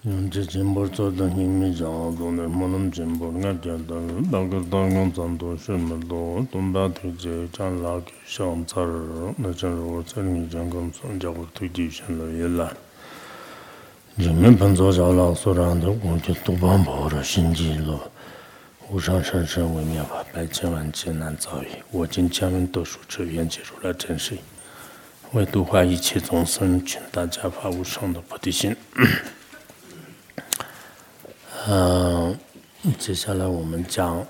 这进步做的你们讲做的没能进步，俺觉得那个当工咱都什么多，东北推荐讲那个香菜儿，那正是我在你讲工作叫我推荐上了也来。人们本做着老所让的，我就都帮跑了心机了。无上甚深为妙法，百千万劫难遭遇。我今前文读书之愿解如来真实，为度化一切众生，请大家发无上的菩提心。接下来我们讲，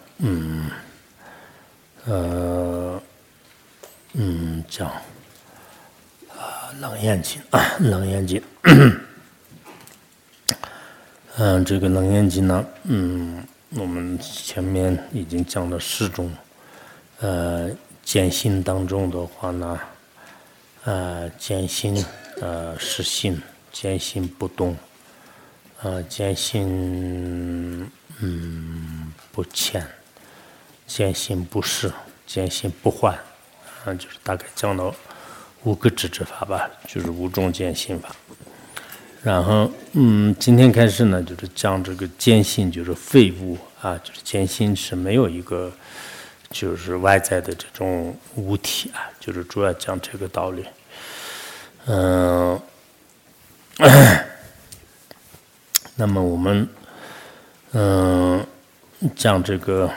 讲楞严经，楞严经，这个楞严经呢，我们前面已经讲了10种，见性当中的话呢，见性，实性，见性不动。见性不迁，见性不逝，见性不坏，就是大概讲到5个智者法吧，就是5种见性法。然后今天开始呢，就是讲这个见性，就是废物啊，就是见性是没有一个就是外在的这种物体啊，就是主要讲这个道理。那么我们讲这个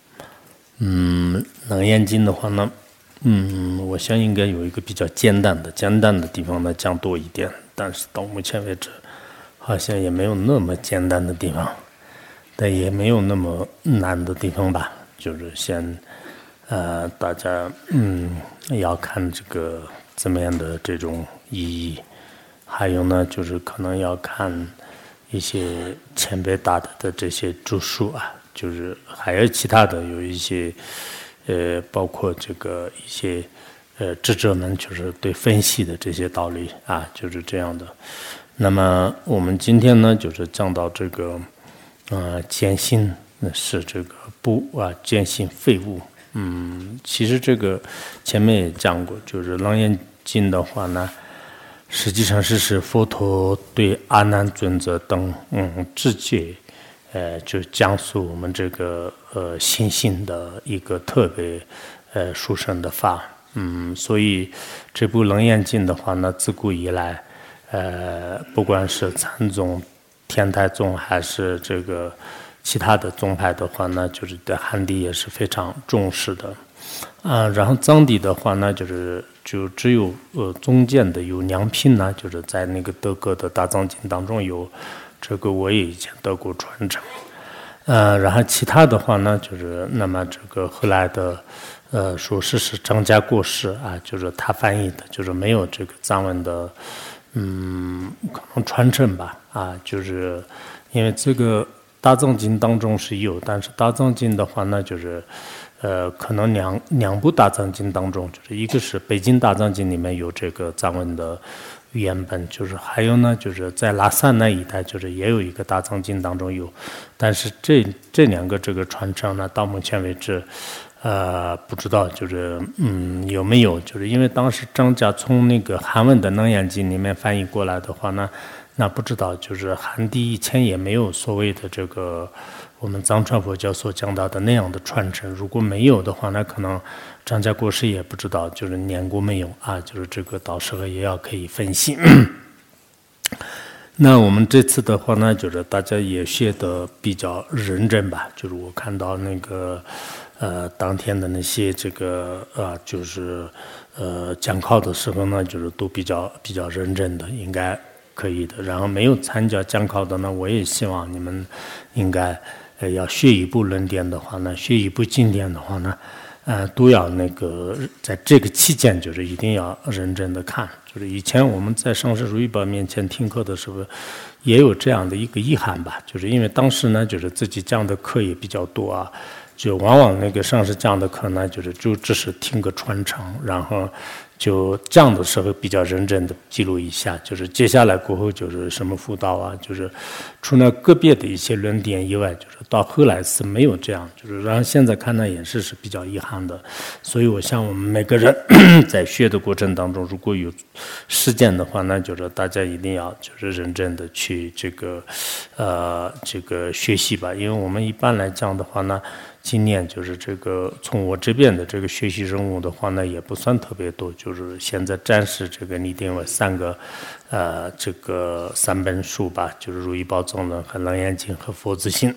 楞严经的话呢，我想应该有一个比较简单的地方呢讲多一点，但是到目前为止好像也没有那么简单的地方，但也没有那么难的地方吧，就是先大家要看这个怎么样的这种意义，还有呢就是可能要看一些前辈大的这些著述啊，就是还有其他的有一些包括这个一些智者们就是对分析的这些道理啊，就是这样的。那么我们今天呢就是讲到这个见性是这个见性废物。其实这个前面也讲过，就是楞严经的话呢，实际上是佛陀对阿难尊者等直接就讲述我们这个心性的一个特别殊胜的法。所以这部楞严经的话呢，自古以来不管是禅宗、天台宗还是这个其他的宗派的话呢，就是对汉地也是非常重视的。然后藏地的话呢，就只有中间的有娘品呢，就是在那个德格的大藏经当中有这个，我也以前得过传承。然后其他的话呢，就是那么这个后来的说是张家过世啊，就是他翻译的，就是没有这个藏文的可能传承吧啊，就是因为这个大藏经当中是有，但是大藏经的话呢，就是可能两部大藏经当中，就是一个是北京大藏经里面有这个藏文的语言本，就是还有呢，就是在拉萨那一带，就是也有一个大藏经当中有，但是这2个这个传承呢，到目前为止，不知道就是有没有，就是因为当时张家从那个韩文的楞严经里面翻译过来的话呢，那不知道就是汉地以前也没有所谓的这个我们藏传佛教所讲到的那样的传承，如果没有的话，那可能张家过世也不知道，就是念过没有啊？就是这个到时候也要可以分析。那我们这次的话呢，就是大家也学得比较认真吧，就是我看到那个当天的那些这个就是讲考的时候呢，就是都比较认真的，应该可以的。然后没有参加讲考的呢，我也希望你们应该要学一部论点的话呢，学一部经典的话呢，都要那个在这个期间就是一定要认真的看。就是以前我们在上师如意宝面前听课的时候，也有这样的一个遗憾吧，就是因为当时呢，就是自己讲的课也比较多啊，就往往那个上师讲的课呢，就只是听个传承，然后就这样的时候比较认真的记录一下，就是接下来过后就是什么辅导啊，就是除了个别的一些论点以外，就是到后来是没有这样，就是然后现在看来也是比较遗憾的。所以我想我们每个人在学的过程当中，如果有实践的话，那就是大家一定要就是认真的去这个学习吧，因为我们一般来讲的话呢。今年就是这个从我这边的这个学习任务的话呢，也不算特别多，就是现在暂时这个拟定为这个3本书吧，就是《如意宝藏论》和《楞严经》和《佛子心》。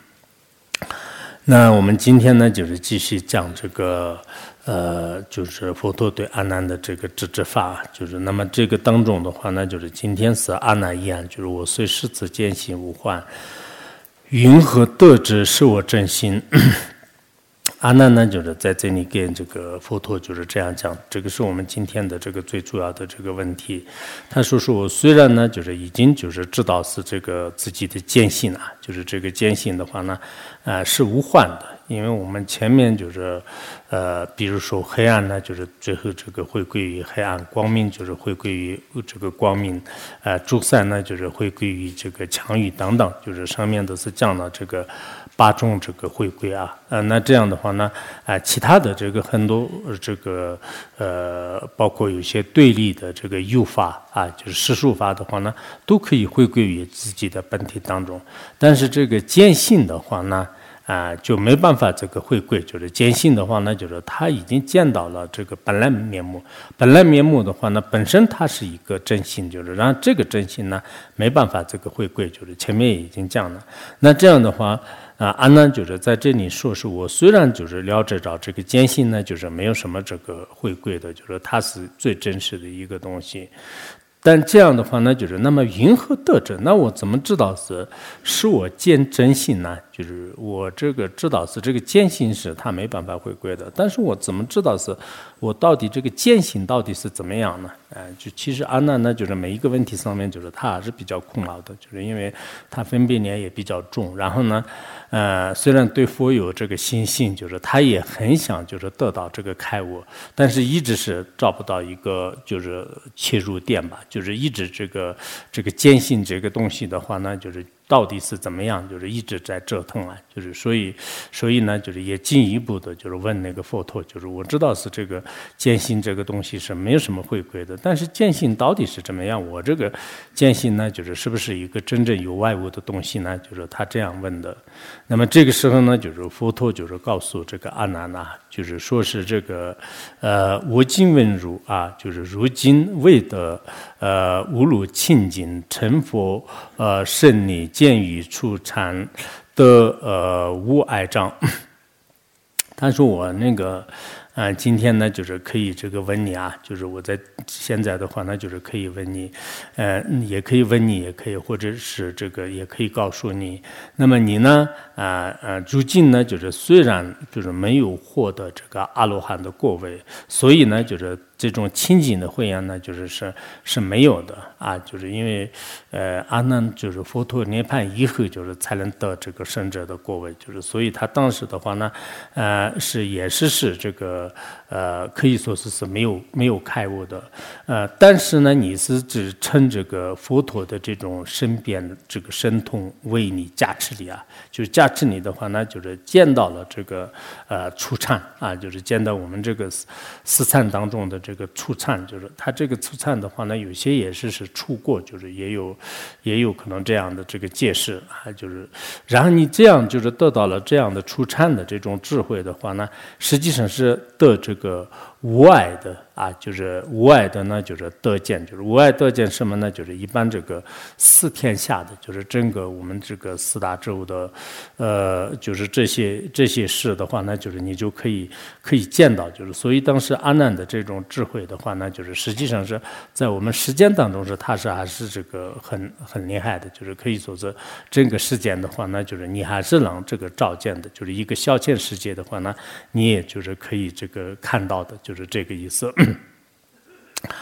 那我们今天呢，就是继续讲这个就是佛陀对阿难的这个直指法，就是那么这个当中的话呢，就是今天是阿难言，就是我虽世子见性无患。云何得之是我真心？阿难呢，就是在这里跟这个佛陀就是这样讲，这个是我们今天的这个最主要的这个问题。他说我虽然呢，就是已经就是知道是这个自己的见性啊，就是这个见性的话呢，是无患的，因为我们前面就是比如说黑暗呢，就是最后这个回归于黑暗，光明就是回归于这个光明，诸散呢就是回归于这个强欲等等，就是上面都是讲了这个8种这个回归啊，那这样的话呢，其他的这个很多这个包括有些对立的这个诱法啊，就是世俗法的话呢，都可以回归于自己的本体当中，但是这个见性的话呢。就没办法这个回归，就是见性的话呢，就是他已经见到了这个本来面目。本来面目的话呢，本身它是一个真性，就是让这个真性呢没办法这个回归，就是前面也已经讲了。那这样的话，阿难就是在这里说是我虽然就是了解到这个见性呢，就是没有什么这个回归的，就是它是最真实的一个东西。但这样的话呢，就是那么云何得之？那我怎么知道是我见真性呢？就是我这个知道是这个见性是它没办法回归的，但是我怎么知道是我到底这个见性到底是怎么样呢？就其实阿难呢，就是每一个问题上面，就是他还是比较苦恼的，就是因为他分别念也比较重，然后呢，虽然对佛有这个心性，就是他也很想就是得到这个开悟，但是一直是找不到一个就是切入点吧，就是一直这个见性这个东西的话呢，就是到底是怎么样，就是一直在折腾啊，就是所以呢，就是也进一步的就是问那个佛陀，就是我知道是这个见性这个东西是没有什么回归的，但是见性到底是怎么样？我这个见性呢，就是是不是一个真正有外物的东西呢？就是他这样问的。那么这个时候呢，就是佛陀就是告诉这个阿难啊，就是说是这个我今闻汝啊，就是如今未得无辱清净成佛胜利见于初禅的无碍障。他说我那个今天呢，就是可以这个问你啊，就是我在现在的话呢，就是可以问你，也可以问你，也可以或者是这个也可以告诉你。那么你呢，如今呢，就是虽然就是没有获得这个阿罗汉的果位，所以呢，就是这种清净的慧眼呢，是没有的啊，就是因为阿难就是佛陀涅槃以后，就是才能得这个圣者的果位，就是所以他当时的话呢，也是这个可以说是没有开悟的，但是呢，你是只趁这个佛陀的这种身边的这个神通为你加持你啊，就是加持你的话呢，就是见到了这个初禅啊，就是见到我们这个四禅当中的这个初禅，就是他这个初禅的话呢，有些也是初过，就是也有可能这样的这个解释啊，就是然后你这样就是得到了这样的初禅的这种智慧的话呢，实际上是得这个无碍的啊，就是无碍的呢，就是得见，就是无碍得见什么呢？就是一般这个四天下的，就是整个我们这个四大洲的，就是这些事的话呢，就是你就可以见到，就是所以当时阿难的这种智慧的话呢，就是实际上是在我们实践当中他还是这个很厉害的，就是可以说是整个世间的话呢，就是你还是能这个照见的，就是一个小千世界的话呢，你也就是可以这个看到的，就是这个意思。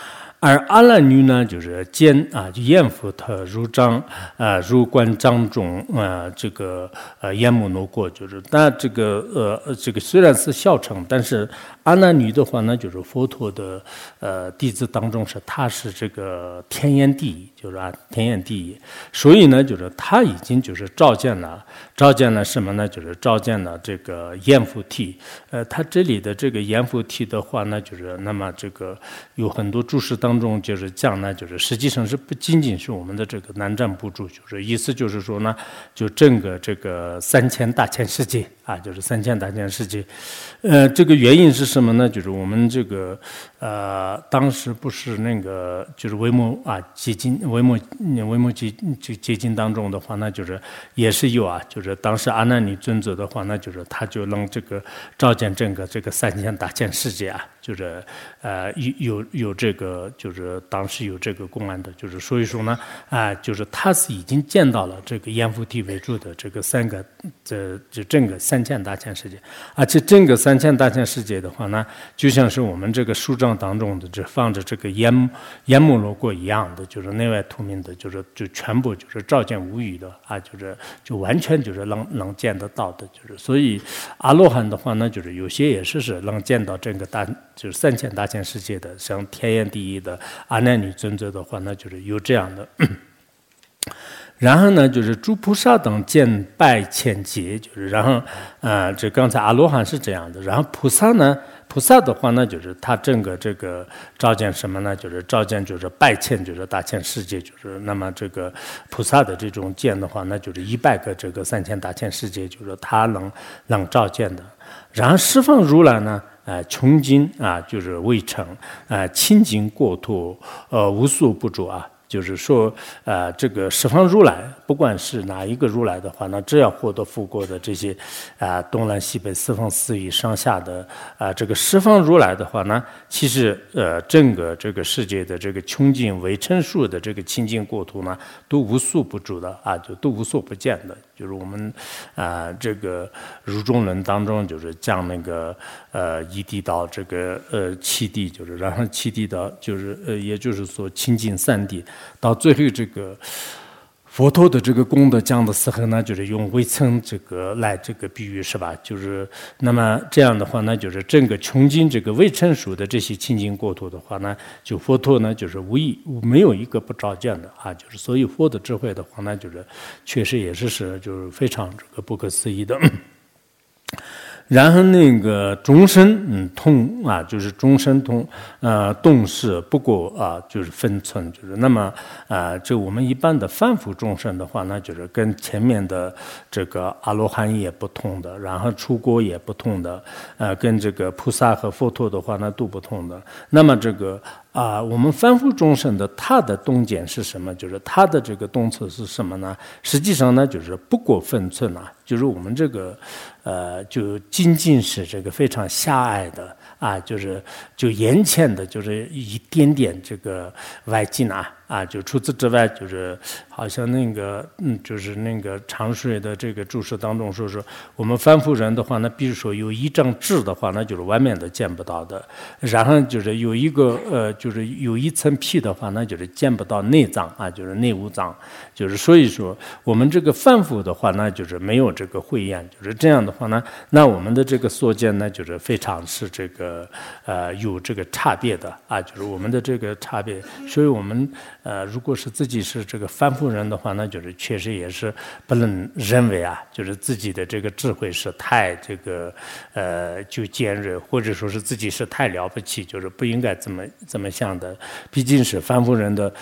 而阿难女呢，就是见就厌佛特如章如观章中这个阎摩罗国，就是但这个虽然是小乘，但是阿难女的话呢，就是佛陀的弟子当中他是这个天眼第一，就是天眼第一，所以呢，就是他已经就是召见了什么呢？就是召见了这个阎浮提。他这里的这个阎浮提的话呢，就是那么这个有很多注释当中就是讲呢，就是实际上是不仅仅是我们的这个南瞻部注，就是意思就是说呢，就整个这个3000大千世界就是3000大千世界。这个原因是什么呢？就是我们这个当时不是那个就是维摩结经结经当中的话呢，就是也是有就是当时阿难尼尊者的话呢，就是他就能这个召见整个这个3000大千世界就是有这个就是当时有这个公案的，就是所以说呢就是他是已经见到了这个阎浮提为主的这个就整个3000大千世界，而且整个3000大千世界的话呢，就像是我们这个书章当中的放着这个阎摩罗国一样的，就是内外图名的，就全部就是照见无余的就完全就是能见得到的，就是所以阿罗汉的话呢，就是有些也是能见到整个就是3000大千世界的，像天眼第一的阿难尼尊者的话呢，就是有这样的。然后呢，就是诸菩萨等见拜千劫，就是然后这刚才阿罗汉是这样的，然后菩萨的话呢，就是他整个这个召见什么呢？就是召见就是拜千，就是大千世界，就是那么这个菩萨的这种见的话，那就是100个这个3000大千世界，就是他能召见的。然后十方如来呢，穷尽就是未成清净过脱无所不着就是说，这个十方如来，不管是哪一个如来的话，那只要获得复过的这些东南西北四方四域上下的这个十方如来的话呢，其实整个这个世界的这个穷尽未成数的这个清净国土呢，都无所不住的就都无所不见的。就是我们这个如中论当中，就是讲那个一地到这个七地，就是然后七地到就是也就是说清净三地。到最后这个佛陀的这个功德讲的时候呢，就是用微尘这个来这个比喻，是吧？就是那么这样的话呢，就是整个穷尽这个微尘数的这些清净国土的话呢，就佛陀呢就是没有一个不召见的就是所以佛的智慧的话呢，就是确实也是就是非常这个不可思议的。然后那个众生通就是众生通动识不过就是分寸，就是那么就我们一般的凡夫众生的话呢，就是跟前面的这个阿罗汉也不同的，然后出国也不同的跟这个菩萨和佛陀的话呢都不同的。那么这个我们凡夫众生的他的洞见是什么？就是他的这个洞测是什么呢？实际上呢，就是不过分寸就是我们这个就仅仅是这个非常狭隘的就眼前的就是一点点这个外境就除此之外，就是好像那个就是那个长水的这个注释当中说我们凡夫人的话呢，比如说有一张纸的话呢，就是外面的见不到的，然后就是有一个就是有一层皮的话呢，就是见不到内脏就是内五脏，就是所以说我们这个凡夫的话呢，就是没有这个慧眼，就是这样的话呢，那我们的这个所见呢，就是非常是这个有这个差别的就是我们的这个差别，所以我们如果是自己是这个凡夫人的话呢，就是确实也是不能认为就是自己的这个智慧是太这个就尖锐，或者说是自己是太了不起，就是不应该这么想的。毕竟是凡夫人的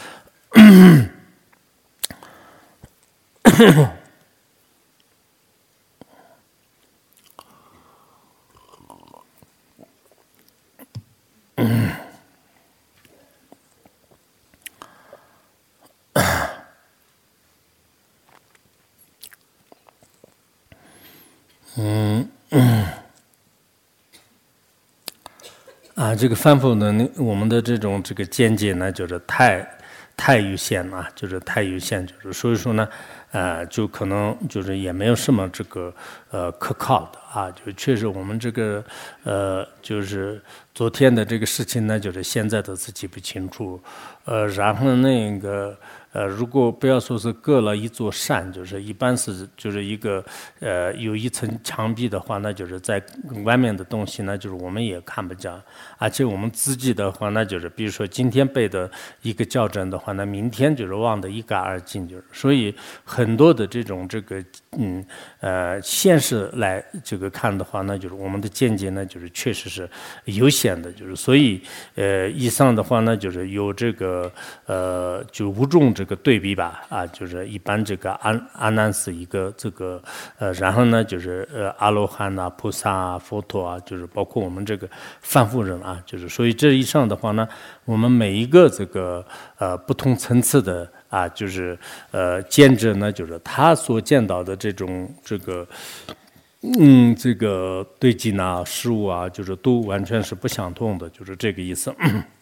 这个凡夫呢，我们的这种这个见解呢，就是太太有限了，就是太有限，就是所以说呢，就可能就是也没有什么这个可靠的啊，就确实我们这个就是昨天的这个事情呢，就是现在的自己不清楚，然后那个。如果不要说是隔了一座山，就是一般是就是一个有一层墙壁的话，那就是在外面的东西呢，就是我们也看不见，而且我们自己的话，那就是比如说今天背的一个校正的话，那明天就是忘得一干二净，就是所以很多的这种这个现实来这个看的话，那就是我们的见解呢，就是确实是有限的，就是所以以上的话呢，就是有这个就无中这个对比吧，啊，就是一般这个阿难是一个这个然后呢就是阿罗汉啊、菩萨啊、佛陀啊，就是包括我们这个凡夫人啊，就是所以这以上的话呢，我们每一个这个不同层次的啊，就是见者呢，就是他所见到的这种这个。这个对境啊、事物啊，就是都完全是不相同的，就是这个意思。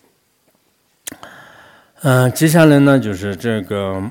接下来呢，就是这个，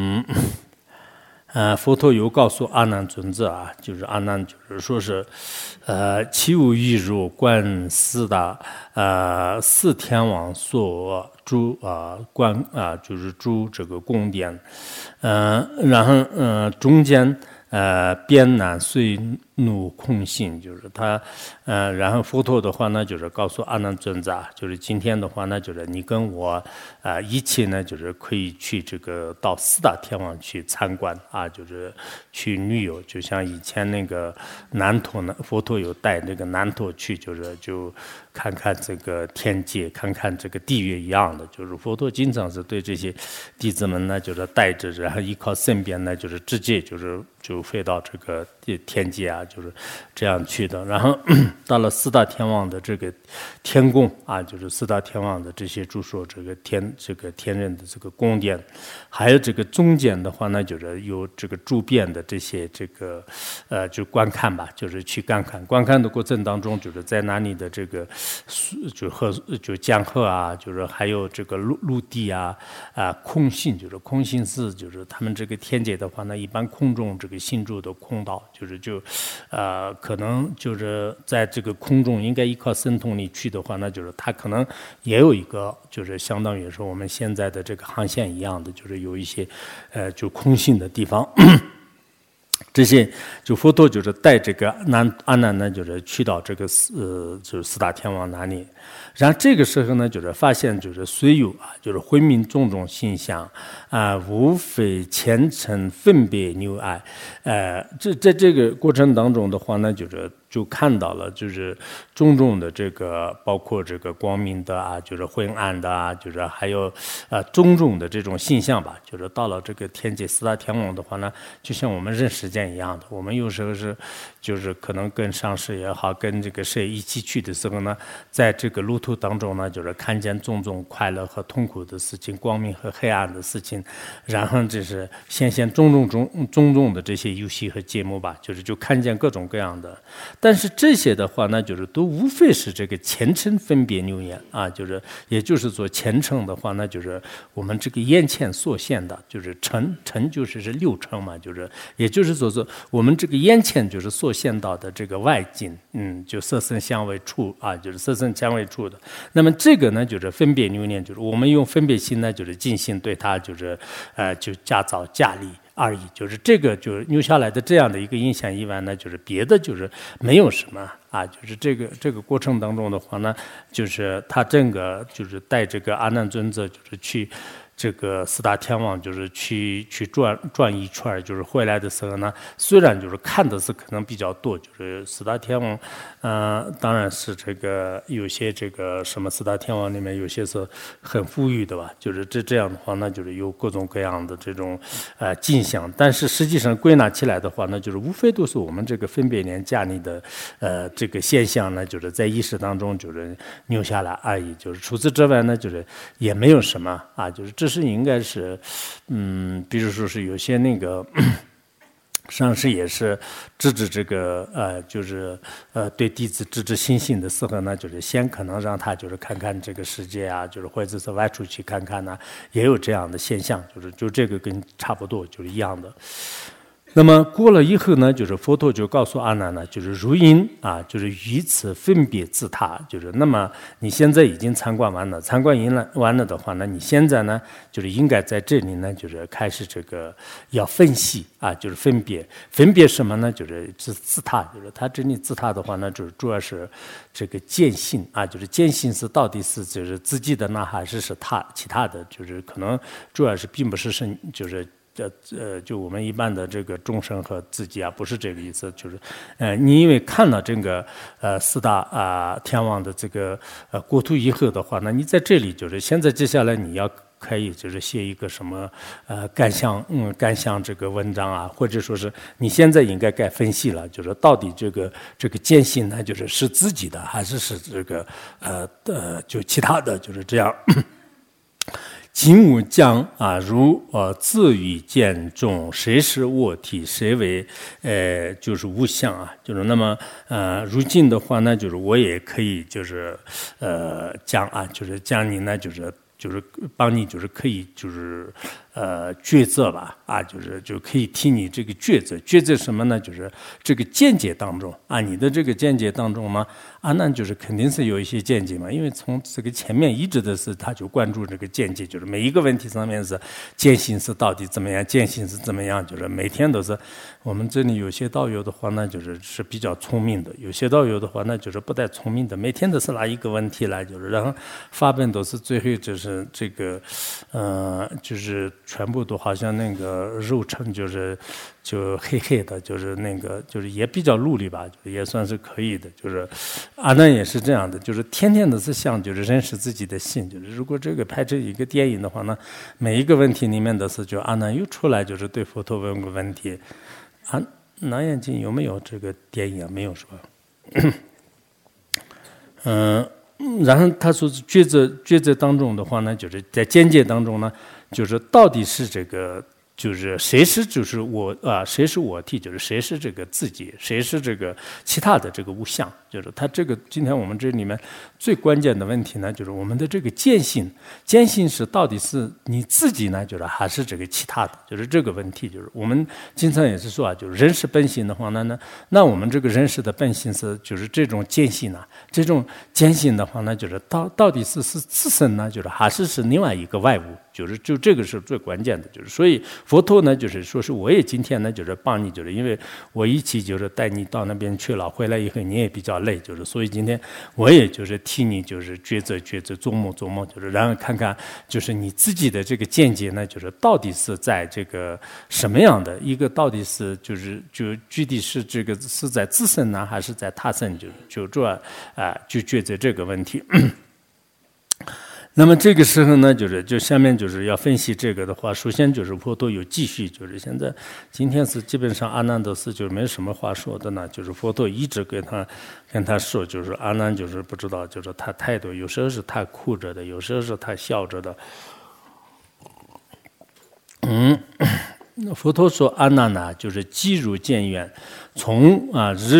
佛陀又告诉阿难尊者啊，就是阿难就是说是，其无欲如观四天王所住观就是住这个宫殿，然后中间边难随怒空性，就是他，然后佛陀的话呢，就是告诉阿难尊者，就是今天的话呢，就是你跟我一起呢，就是可以去这个到四大天王去参观啊，就是去旅游，就像以前那个南陀呢，佛陀有带那个南陀去，就看看这个天界，看看这个地狱一样的，就是佛陀经常是对这些弟子们呢，就是带着，然后依靠身边呢，就是直接就飞到这个天界啊，就是这样去的。然后到了四大天王的这个天宫啊，就是四大天王的这些住所，这个天人的这个宫殿，还有这个中间的话呢，就是有这个周边的这些这个就观看吧，就是去观看的过程当中，就是在哪里的这个就江河啊，就是还有这个陆地啊空性，就是空性是就是他们这个天界的话呢，一般空中这个信住的空道，可能就是在这个空中应该依靠神通力去的话，那就是它可能也有一个就是相当于说我们现在的这个航线一样的，就是有一些就空性的地方。这些就佛陀就是带这个阿难呢，就是去到这个就是四大天王那里，然后这个时候呢，就是发现就是虽有就是慧命种种现象无非虔诚分别扭爱，在这个过程当中的话呢，就看到了就是种种的这个包括这个光明的就是昏暗的就是还有种种的这种现象吧，就是到了这个天界四大天王的话呢，就像我们人世间一样的，我们有时候就是可能跟上师也好，跟这个谁一起去的时候呢，在这个路途当中呢，就是看见种种快乐和痛苦的事情，光明和黑暗的事情，然后就是现种种的这些游戏和节目吧，就看见各种各样的。但是这些的话呢，就是都无非是这个前尘分别扭眼也就是说前尘的话呢，就是我们这个眼前所现的，就是尘就是六尘嘛，也就是说我们这个眼前就是所现到的这个外境，就色声香味触就是色声香味触的。那么这个呢，就是分别扭念，就是我们用分别心呢，就是进行对它就加造加力而已，就是这个就留下来的这样的一个印象以外呢，就是别的就是没有什么就是这个过程当中的话呢，就是他整个就是带这个阿难尊者就是去这个四大天王就是去转一圈，就是回来的时候呢，虽然就是看的是可能比较多，就是四大天王，当然是这个有些这个什么四大天王里面有些是很富裕的吧，就是这样的话呢，就是有各种各样的这种镜像，但是实际上归纳起来的话呢，就是无非都是我们这个分别念家里的这个现象呢，就是在意识当中就是留下来而已，就是除此之外呢，就是也没有什么就是这是应该是比如说是有些那个上师也是制止这个就是对弟子制止心性的时候呢，就是先可能让他就是看看这个世界啊，就是或者是外出去看看呢，也有这样的现象，就这个跟差不多就是一样的。那么过了以后呢，就是佛陀就告诉阿难呢，就是如因啊，就是于此分别自他，就是那么你现在已经参观完了，参观完了的话呢，你现在呢，就是应该在这里呢，就是开始这个要分析啊，就是分别什么呢？就是自他，就是他这里自他的话呢，就是主要是这个见性啊，就是见性是到底是就是自己的呢，还是他其他的？就是可能主要是并不是就是。就我们一般的这个众生和自己啊，不是这个意思，就是你因为看了这个四大天王的这个国土以后的话，那你在这里就是现在接下来你要可以就是写一个什么感想这个文章啊，或者说是你现在应该分析了，就是到底这个见性呢，就是自己的还是这个就其他的，就是这样。今吾将如自语见众，谁是我体，谁为就是无相啊，就是那么如今的话呢，就是我也可以就是讲啊，就是讲你呢，就是帮你就是可以就是抉择吧啊，就可以替你这个抉择什么呢？就是这个见解当中啊，你的这个见解当中呢，阿难就是肯定是有一些见解嘛，因为从这个前面一直的是他就关注这个见解，就是每一个问题上面是见性是到底怎么样，见性是怎么样，就是每天都是我们这里有些道友的话呢，是比较聪明的，有些道友的话呢，就是不太聪明的，每天都是拿一个问题来，就是然后发本都是最后就是这个就是全部都好像那个肉成就黑黑的，就是那个就是也比较努力吧，也算是可以的。就是阿难也是这样的，就是天天都是想就是认识自己的心。就是如果这个拍成一个电影的话呢，每一个问题里面都是就阿难又出来就是对佛陀问个问题。南眼睛有没有这个电影啊？没有是吧？然后他说抉择当中的话呢，就是在见解当中呢，就是到底是这个。就是谁是就是我谁是我体，就是谁是这个自己，谁是这个其他的这个无相，就是他这个今天我们这里面最关键的问题呢，就是我们的这个见性是到底是你自己呢，就是还是这个其他的，就是这个问题，就是我们经常也是说啊，就是人是本性的话呢，那我们这个人是的本性是就是这种见性呢，这种见性的话呢，就是到底是自身呢，就是还是另外一个外物。就这个是最关键的，就是所以佛陀呢，就是说是我也今天呢，就是帮你，就是因为我一起就是带你到那边去了，回来以后你也比较累，就是所以今天我也就是替你就是抉择，琢磨，就是然后看看就是你自己的这个见解呢，就是到底是在这个什么样的一个，到底是就具体是这个是在自身呢，还是在他身，就主要就抉择这个问题。那么这个时候呢，就下面就是要分析这个的话，首先就是佛陀有继续，就是现在今天是基本上阿难都是就没什么话说的呢，就是佛陀一直跟他说，就是阿难就是不知道，就是他态度有时候是他哭着的，有时候是他笑着的。佛陀说阿难呢，就是即如见远，从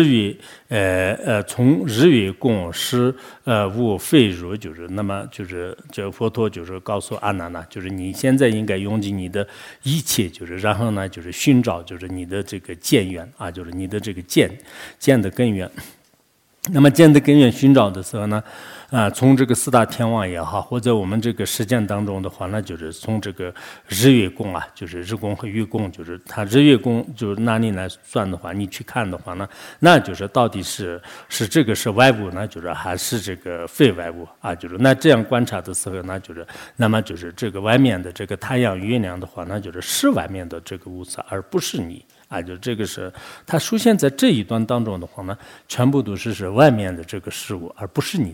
日月供施无废如，就是那么就是这佛陀就是告诉阿难呢，就是你现在应该用尽你的一切，就是然后呢就是寻找就是你的这个见源啊，就是你的这个见的根源。那么见的根源寻找的时候呢，从这个四大天王也好，或者我们这个实践当中的话，那就是从这个日月供啊，就是日供和月供，就是它日月供就是拿你来算的话，你去看的话呢，那就是到底是这个是外物呢，就是还是这个非外物啊？就是那这样观察的时候呢，就是那么就是这个外面的这个太阳、月亮的话，那就是外面的这个物质，而不是你。就这个是它出现在这一段当中的话呢，全部都是外面的这个事物，而不是你自己，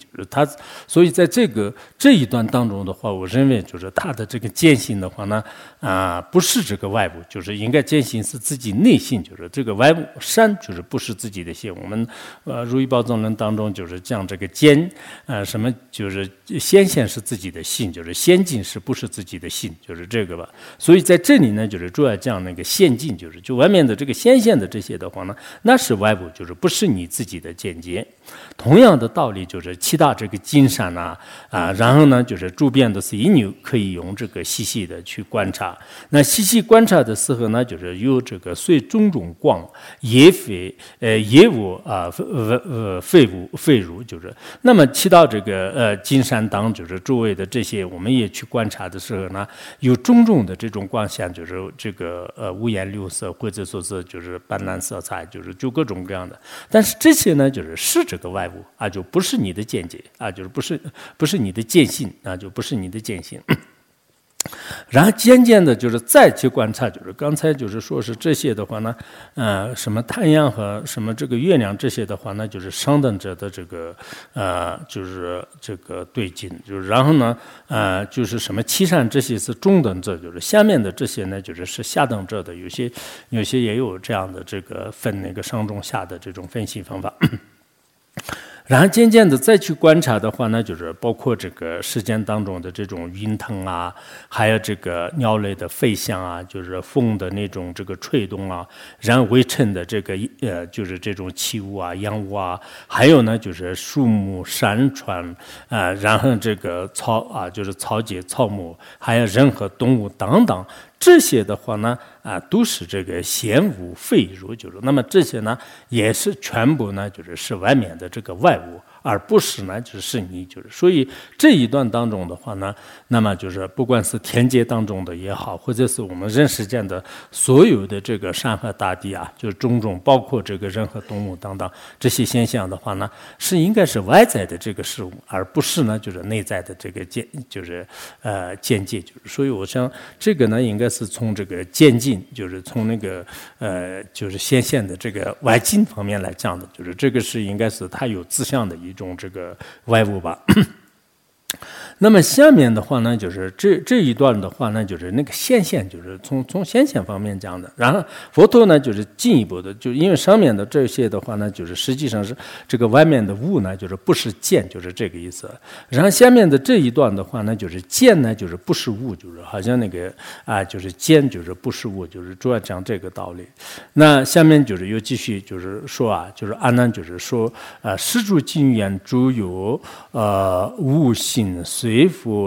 就是它，所以在这一段当中的话，我认为就是它的这个见性的话呢，不是这个外部，就是应该见性是自己内心，就是这个外部山就是不是自己的性。我们如意宝藏论当中就是讲这个见什么就是先现是自己的性，就是先进是不是自己的性，就是这个吧。所以在这里呢，就是主要讲那个先进，就外面的这个先现的这些的话呢，那是外部，就是不是你自己的见解。同样的道理，就是其他这个金山然后呢，就是周边的水牛可以用这个细细的去观察。那细细观察的时候呢，就是有这个随种种光也非业物废物，就是那么提到这个金山当，就是周围的这些，我们也去观察的时候呢，有种种的这种光线，就是这个五颜六色，或者说是就是斑斓色彩，就各种各样的。但是这些呢，就是这个外物就不是你的见解就是不是你的见性就不是你的见性。然后渐渐的，就是再去观察，就是刚才就是说是这些的话呢，什么太阳和什么这个月亮这些的话呢，就是上等者的这个就是这个对境，就是然后呢就是什么七善这些是中等者，就是下面的这些呢就是下等者的，有些也有这样的这个分那个上中下的这种分析方法。然后渐渐的再去观察的话呢，就是包括这个时间当中的这种云腾还有这个鸟类的飞翔就是风的那种这个吹动然后围成的这个就是这种气雾阳雾还有呢就是树木山川然后这个草就是草芥草木，还有人和动物等等。这些的话呢，都是这个显物废如，就是那么这些呢，也是全部呢，是外面的这个外物，而不是呢，就是你，所以这一段当中的话呢，那么就是不管是天界当中的也好，或者是我们人世间的所有的这个山河大地就是种种，包括这个人和动物等等这些现象的话呢，是应该是外在的这个事物，而不是呢，就是内在的这个见解，所以我想这个呢，应该是从这个渐进，就是从那个就是显现的这个外境方面来讲的，就是这个是应该是它有自相的一种这个外物吧。那么下面的话呢，就是这一段的话呢，就是那个显现，就是从显现方面讲的。然后佛陀呢，就是进一步的，就因为上面的这些的话呢，就是实际上是这个外面的物呢，就是不是见，就是这个意思。然后下面的这一段的话呢，就是见呢，就是不是物，就是好像那个就是见就是不是物，就是主要讲这个道理。那下面就是又继续就是说就是阿难就是说施主经验诸有物性。随佛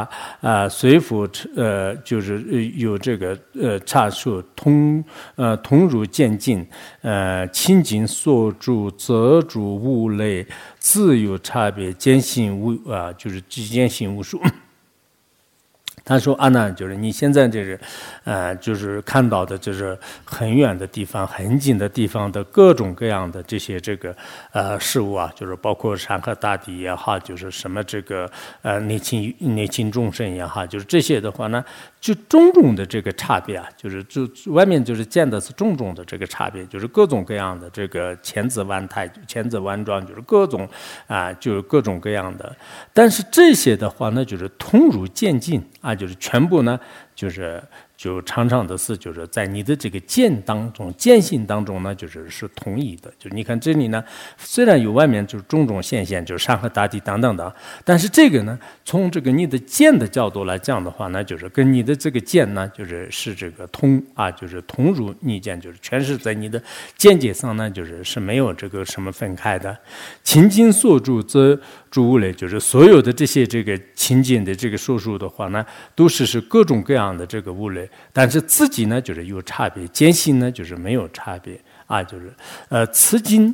就是有这个差数同如渐进清净所住则住物类自有差别见性无就是见性无数。他说阿难，就是你现在就是看到的，就是很远的地方、很近的地方的各种各样的这些这个事物就是包括山河大地也好，就是什么这个内情众生也好，就是这些的话呢，就种种的这个差别就是外面就是见的是种种的这个差别，就是各种各样的这个千子万态、千子万状，就是各种就是各种各样的。但是这些的话呢，就是同如渐进就是全部呢，就常常的是，就是在你的这个见当中、见性当中呢，是同一的。就你看这里呢，虽然有外面就是种种现象，就是山河大地等等的，但是这个呢，从这个你的见的角度来讲的话呢，就是跟你的这个见呢，是这个同就是同如逆见，就是全是在你的见解上呢，是没有这个什么分开的。清净所住则诸物类，就是所有的这些这个清净的这个说述的话呢，都是各种各样的这个物类。但是自己呢，就是有差别；见性呢，就是没有差别就是此经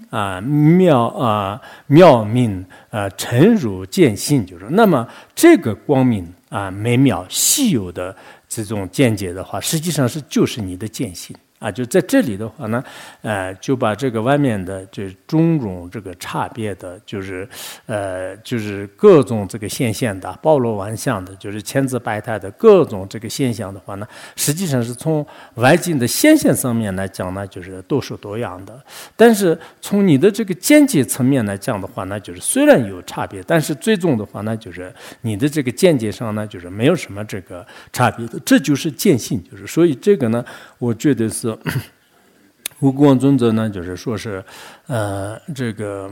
妙明诚如见性，就是那么这个光明美妙稀有的这种见解的话，实际上就是你的见性啊，就在这里的话呢，就把这个外面的这种种这个差别的，就是各种这个现象的包罗万象的，就是千姿百态的各种这个现象的话呢，实际上是从外境的现象上面来讲呢，就是多种多样的。但是从你的这个见解层面来讲的话呢，就是虽然有差别，但是最终的话呢，就是你的这个见解上呢，就是没有什么这个差别的，这就是见性，就是所以这个呢，我觉得是无光尊者呢，就是说是这个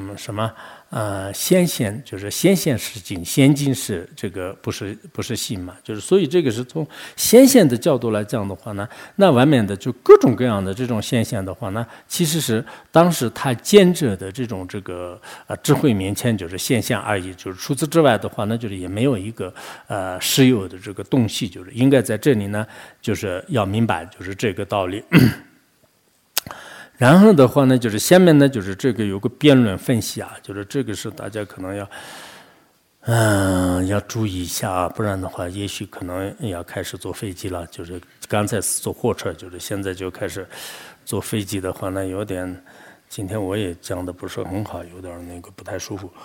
先现就是先现是境，先境是这个不是性嘛，就是所以这个是从先现的角度来讲的话呢，那外面的就各种各样的这种现象的话呢，其实是当时他见者的这种这个智慧面前就是现象而已，就是除此之外的话呢，就是也没有一个实有的这个东西，就是应该在这里呢，就是要明白就是这个道理。然后的话呢，就是下面呢，就是这个有个辩论分析啊，就是这个是大家可能要注意一下啊，不然的话，也许可能要开始坐飞机了。就是刚才是坐火车，就是现在就开始坐飞机的话呢，有点，今天我也讲的不是很好，有点那个不太舒服。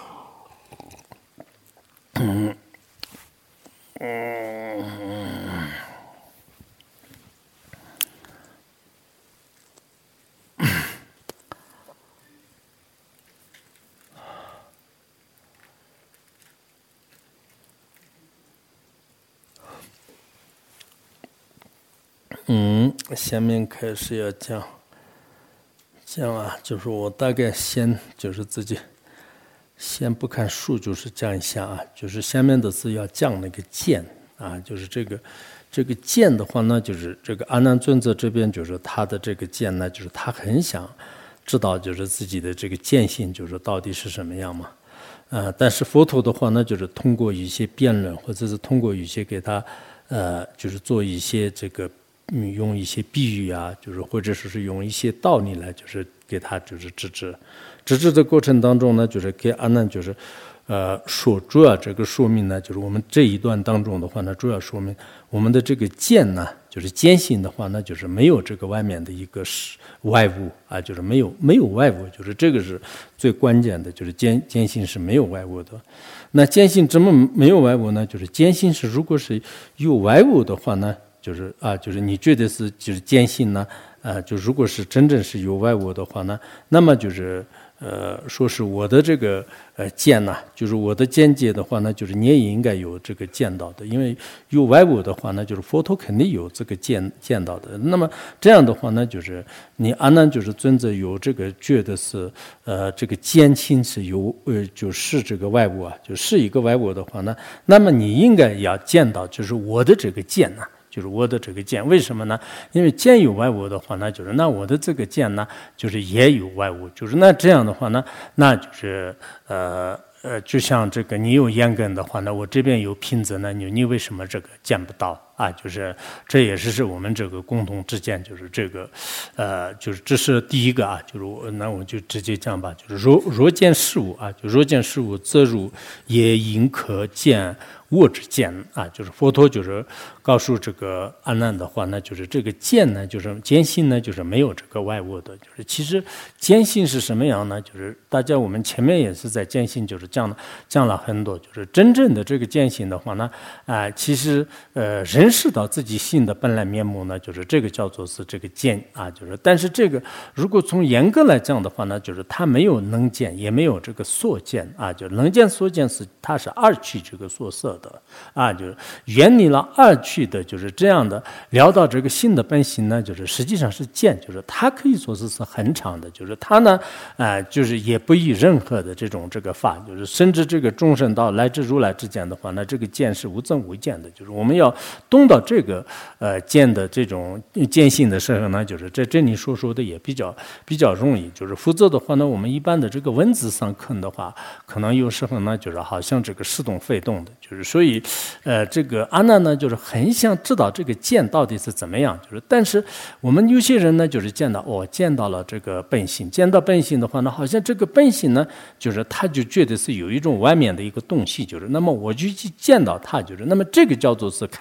下面开始要讲啊，就是我大概先就是自己先不看书，就是讲一下啊，就是下面的字要讲那个见啊，就是这个见的话呢，就是这个阿难尊者这边就是他的这个见呢，就是他很想知道就是自己的这个见性就是到底是什么样嘛。但是佛陀的话呢，就是通过一些辩论，或者是通过一些给他就是做一些这个用一些比喻啊，就是或者是用一些道理来，就是给他就是支持的过程当中呢，就是给阿难就是说主要这个说明呢，就是我们这一段当中的话呢，主要说明我们的这个见呢，就是见性的话呢，就是没有这个外面的一个外物啊，就是没有外物，就是这个是最关键的，就是见性是没有外物的。那见性怎么没有外物呢？就是见性是如果是有外物的话呢，就是你觉得是就是见性呢，就如果是真正是有外物的话呢，那么就是说是我的这个见呢，就是我的见解的话呢，就是你也应该有这个见到的，因为有外物的话呢，就是佛陀肯定有这个见到的。那么这样的话呢，就是你阿难就是尊者有这个觉得是这个见性是有就是这个外物啊，就是一个外物的话呢，那么你应该要见到就是我的这个见呢。就是我的这个见，为什么呢？因为见有外物的话呢，就是那我的这个见呢，就是也有外物，就是那这样的话呢，那就是就像这个你有眼根的话呢，我这边有瓶子呢，你为什么这个见不到啊？就是这也是我们这个共同之见，就是这个就是这是第一个啊，就是我就直接讲吧，就是若见事物啊，就若见事物，则如也应可见我之见啊，就是佛陀就是告诉这个阿难的话呢，就是这个见呢，就是见性呢，就是没有这个外物的，就是其实见性是什么样呢？就是大家我们前面也是在见性就是讲了很多，就是真正的这个见性的话呢，其实认识到自己性的本来面目呢，就是这个叫做是这个见啊，就是但是这个如果从严格来讲的话呢，就是它没有能见，也没有这个所见啊，就能见所见是它是二趣这个所色的啊，就是远离了二趣的，就是这样的聊到这个性的本性呢，就是实际上是见，就是它可以说是很长的，就是它呢就是也不以任何的这个法，就是甚至这个众生到来至如来之间的话，那这个见是无增无减的，就是我们要懂到这个见的这种见性的时候呢，就是这里说的也比较容易，就是否则的话呢，我们一般的这个文字上看的话，可能有时候呢就是好像这个似动非动的，就是所以这个阿难呢就是很想知道这个见到底是怎么样，就是但是我们有些人呢就是见到了这个本性，见到本性的话呢，好像这个本性呢就是他就觉得是有一种外面的一个东西，就是那么我就去见到它，就是那么这个叫做是开悟，就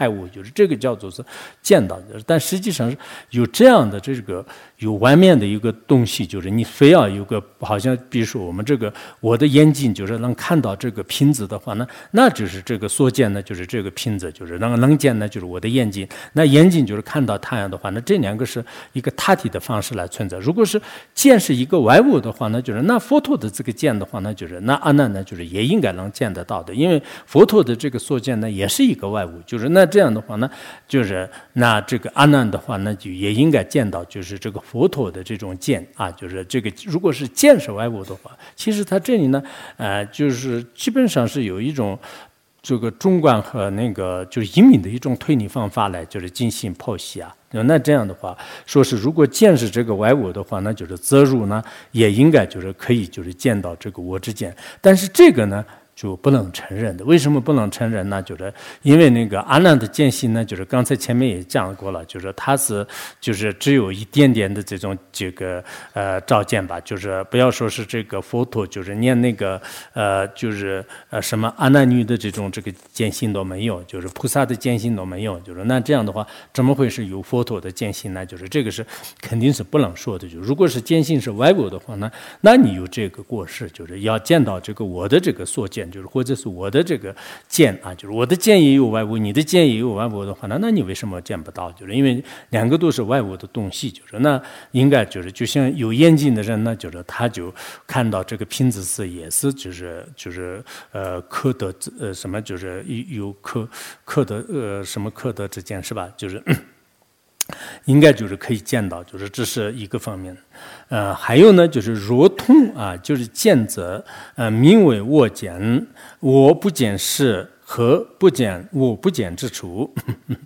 就是这个叫做是见到，但实际上是有这样的这个有外面的一个东西，就是你非要有个好像比如说我们这个我的眼睛就是能看到这个瓶子的话呢，那就是这个所见呢就是这个瓶子，就是能见呢就是我的眼睛，那眼睛就是看到太阳的话，那这两个是一个他体的方式来存在。如果是见是一个外物的话呢，就是那佛陀的这个见的话呢，就是那阿难呢就是也应该能见得到的，因为佛陀的这个所见呢也是一个外物，就是那这样的话呢，就是那这个阿难的话呢就也应该见到就是这个佛陀的这种见啊，就是这个如果是见是外物的话，其实他这里呢就是基本上是有一种这个中观和那个就是隐秘的一种推理方法来就是进行剖析啊。那这样的话，说是如果见是这个外物的话，那就是则入呢也应该就是可以就是见到这个我之见，但是这个呢就不能承认的。为什么不能承认呢？就是因为那个阿难的见性呢，就是刚才前面也讲过了，就是他是就是只有一点点的这个照见吧，就是不要说是这个佛陀，就是连那个就是什么阿难女的这个见性都没有，就是菩萨的见性都没有，就是那这样的话，怎么会是有佛陀的见性呢？就是这个是肯定是不能说的。就如果是见性是外部的话呢，那你有这个过失，就是要见到这个我的这个所见。就是或者是我的这个见啊，就是我的见也有外物，你的见也有外物的话，那你为什么见不到？就是因为两个都是外物的东西，就是那应该就是就像有眼睛的人呢，就是他就看到这个瓶子是也是就是科德什么就是有科德什么科德之间是吧？就是。应该就是可以见到，就是这是一个方面。还有呢，就是若通啊，就是见则名为我见，我不见是和不见我不见之处。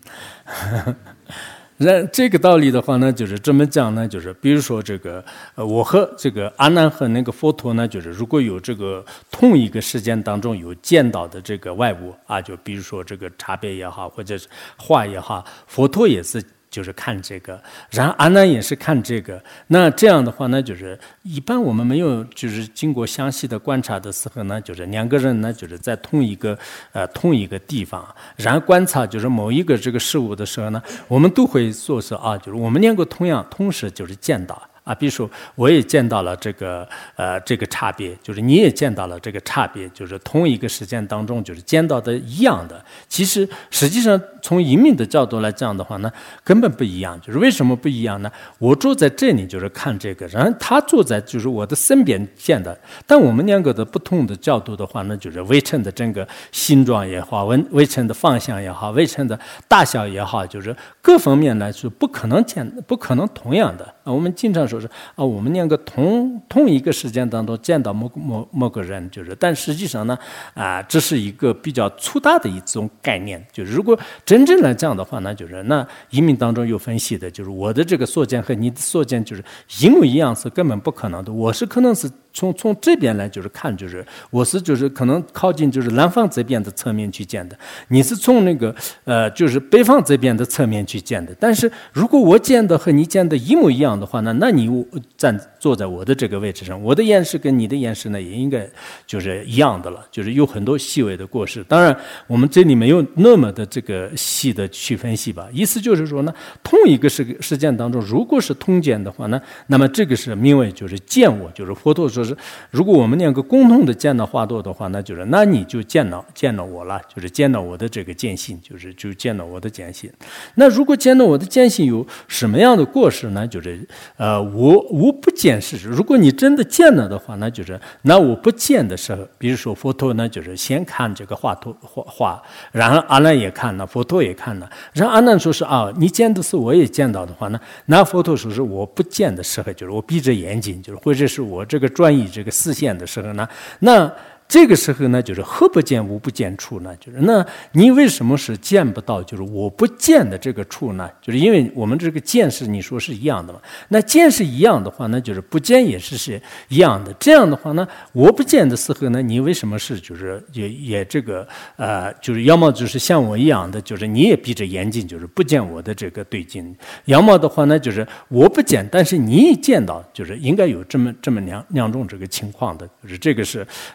这个道理的话呢，就是这么讲呢，就是比如说这个我和这个阿难和那个佛陀呢，就是如果有这个同一个时间当中有见到的这个外物啊，就比如说这个茶杯也好，或者是画也好，佛陀也是。就是看这个，然后阿难也是看这个。那这样的话呢，就是一般我们没有就是经过详细的观察的时候呢，就是两个人呢就是在同一个地方，然后观察就是某一个这个事物的时候呢，我们都会说是啊，就是我们两个同时就是见到。啊，比如说我也见到了这个差别，就是你也见到了这个差别，就是同一个时间当中就是见到的一样的。其实实际上从隐秘的角度来讲的话呢，根本不一样。就是为什么不一样呢？我坐在这里就是看这个，然后他坐在就是我的身边见的，但我们两个的不同的角度的话呢，就是围城的整个形状也好，围城的方向也好，围城的大小也好，就是各方面来说不可能同样的。我们经常说是啊，我们两个同一个时间当中见到某个人，就是，但实际上呢，这是一个比较粗大的一种概念。就是如果真正来讲的话呢，就是那移民当中有分析的，就是我的这个所见和你的所见就是一模一样是根本不可能的。我是可能是从这边来就是看，就是我是就是可能靠近就是南方这边的侧面去见的，你是从那个就是北方这边的侧面去见的。但是如果我见的和你见的一模一样的话呢，那你坐在我的这个位置上，我的眼识跟你的眼识呢也应该就是一样的了，就是有很多细微的过失。当然我们这里没有那么的这个细的去分析吧，意思就是说呢，同一个时间当中如果是同见的话呢，那么这个是名为就是见我，就是佛陀说是如果我们两个共同的见到花朵的话，那就是那你就见到我了，就是见到我的这个见性，就见到我的见性。那如果见到我的见性有什么样的过失呢？就是我不见是，如果你真的见了的话，那就是那我不见的时候，比如说佛陀呢，就是先看这个画，然后阿难也看了，佛陀也看了，然后阿难说是啊，你见的是我也见到的话呢，那佛陀说是我不见的时候，就是我闭着眼睛，就是或者是我这个转移这个视线的时候呢，那这个时候呢，就是何不见无不见处呢？就是那你为什么是见不到就是我不见的这个处呢？就是因为我们这个见是你说是一样的嘛，那见是一样的话呢，就是不见也是一样的。这样的话呢，我不见的时候呢，你为什么是就是也这个就是要么就是像我一样的，就是你也闭着眼睛，就是不见我的这个对镜；要么的话呢，就是我不见，但是你也见到，就是应该有这么两种这个情况的，就是这个是我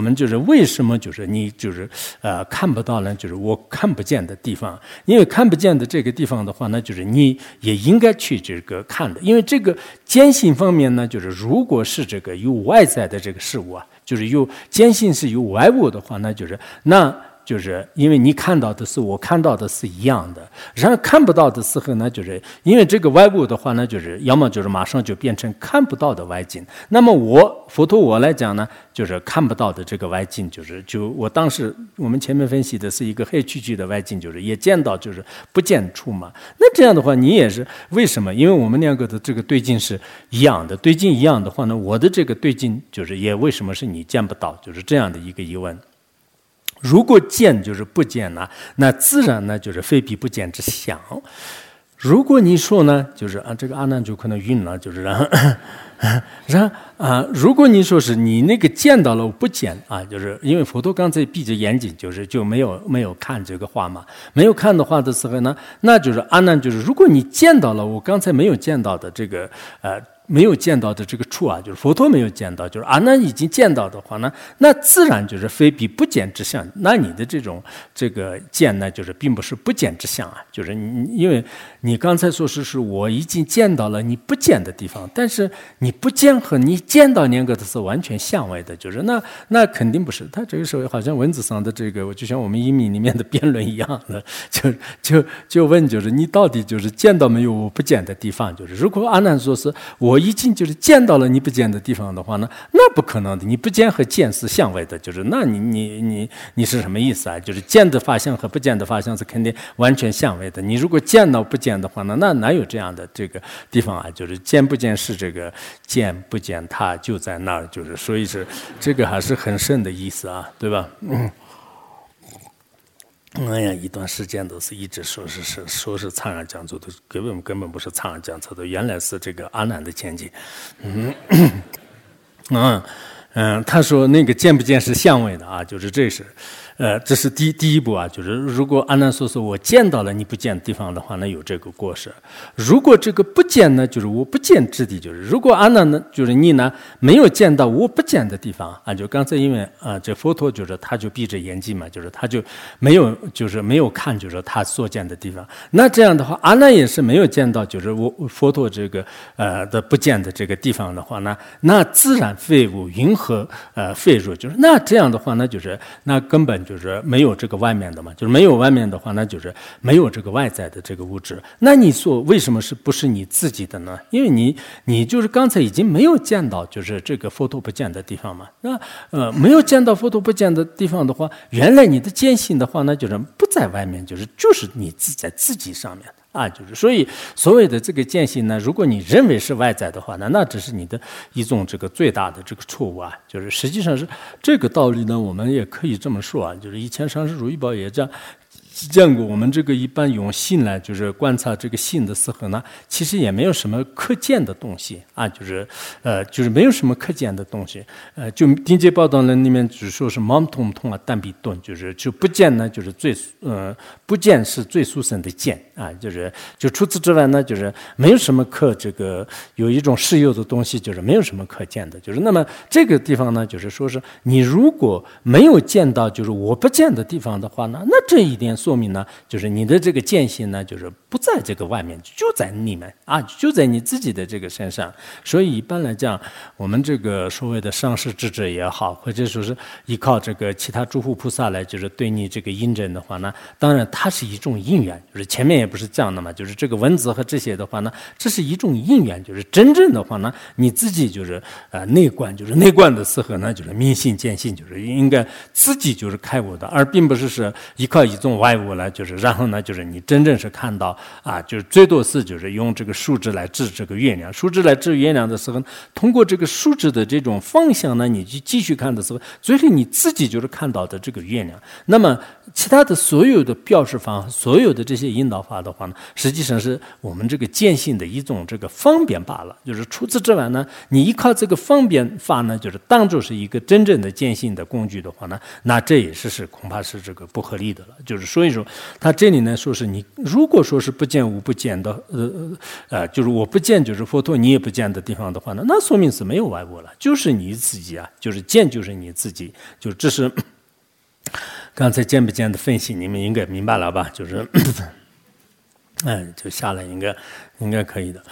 们就是为什么就是你就是看不到呢？就是我看不见的地方，因为看不见的这个地方的话呢，就是你也应该去这个看的，因为这个坚信方面呢，就是如果是这个有外在的这个事物啊，就是有坚信是有外物的话，那就是因为你看到的是我看到的是一样的，然后看不到的时候呢，就是因为这个外物的话呢，就是要么就是马上就变成看不到的外境。那么佛陀我来讲呢，就是看不到的这个外境，就我当时我们前面分析的是一个黑黢黢的外境，就是也见到就是不见处嘛。那这样的话，你也是为什么？因为我们两个的这个对境是一样的，对境一样的话呢，我的这个对境就是也为什么是你见不到？就是这样的一个疑问。如果见就是不见呢，那自然呢就是非彼不见之相。如果你说呢，就是这个阿难就可能晕了，就是如果你说是你那个见到了我不见啊，就是因为佛陀刚才闭着眼睛，就没有看这个话嘛，没有看的话的时候呢，那就是阿难就是如果你见到了我刚才没有见到的这个没有见到的这个处啊，就是佛陀没有见到，就是阿难已经见到的话呢，那自然就是非彼不见之相。那你的这个见呢，就是并不是不见之相啊，就是因为你刚才说是我已经见到了你不见的地方，但是你不见和你见到两个都是完全相违的，就是那肯定不是。他这个时候好像文字上的这个，就像我们英语里面的辩论一样的，就问就是你到底就是见到没有我不见的地方？就是如果阿难说是我已经就是见到了你不见的地方的话呢，那不可能的。你不见和见是相违的，就是那你是什么意思啊？就是见的法相和不见的法相是肯定完全相违的。你如果见到不见的话呢，那哪有这样的这个地方啊？就是见不见是这个见不见，它就在那儿，就是所以是这个还是很深的意思啊，对吧？哎呀，一段时间都是一直说是苍然讲座的，根本不是苍然讲座的，原来是这个阿难的见解。他说那个见不见是相违的啊，就是这是第一步啊，就是如果阿难说是我见到了你不见的地方的话，那有这个过失。如果这个不见呢，就是我不见之地，就是如果阿难呢，就是你呢没有见到我不见的地方啊，就刚才因为这佛陀就是他就闭着眼睛嘛，就是他就没有看就是他所见的地方。那这样的话，阿难也是没有见到就是佛陀这个的不见的这个地方的话呢，那自然废物云何废入？就是那这样的话呢，就是那根本就是没有这个外面的嘛，就是没有外面的话，那就是没有这个外在的这个物质。那你说为什么不是你自己的呢？因为你就是刚才已经没有见到就是这个佛陀不见的地方嘛。那没有见到佛陀不见的地方的话，原来你的见性的话呢，就是不在外面，就是你在自己上面。就是所以所谓的这个见性呢，如果你认为是外在的话呢，那只是你的一种这个最大的这个错误啊。就是实际上是这个道理呢，我们也可以这么说啊。就是以前上师如意宝也这样见过，我们这个一般用心来就是观察这个性的时候呢，其实也没有什么可见的东西啊，就是没有什么可见的东西。就定解报道论里面只说是盲通通啊，但必钝，就不见呢，就是不见是最殊胜的见啊，就除此之外呢，就是没有什么有一种实有的东西，就是没有什么可见的。就是那么这个地方呢，就是说是你如果没有见到就是我不见的地方的话呢，那这一点说明呢，就是你的这个见性呢，就是不在这个外面，就在里面啊，就在你自己的这个身上。所以一般来讲，我们这个所谓的上师智者也好，或者说是依靠这个其他诸佛菩萨来就是对你这个印证的话呢，当然它是一种因缘，就是前面也不是这样的嘛，就是这个文字和这些的话呢，这是一种因缘，就是真正的话呢，你自己就是内观，就是内观的时候呢，就是明心见性，就是应该自己就是开悟的，而并不是依靠一种外物来，就是然后呢，就是你真正是看到就是最多是就是用这个数值来治这个月亮，数值来治月亮的时候，通过这个数值的这种方向呢，你去继续看的时候，最后你自己就是看到的这个月亮。那么其他的所有的表示法，所有的这些引导法的话呢，实际上是我们这个见性的一种这个方便罢了。就是除此之外呢，你依靠这个方便法呢，就是当作是一个真正的见性的工具的话呢，那这也是恐怕是这个不合理的了。就是所以说，他这里呢说是你如果说是不见无不见的，就是我不见就是佛陀，你也不见的地方的话呢，那说明是没有外物了，就是你自己啊，就是见就是你自己，就这是。刚才见不见的分析，你们应该明白了吧？就是，就下来应该可以的。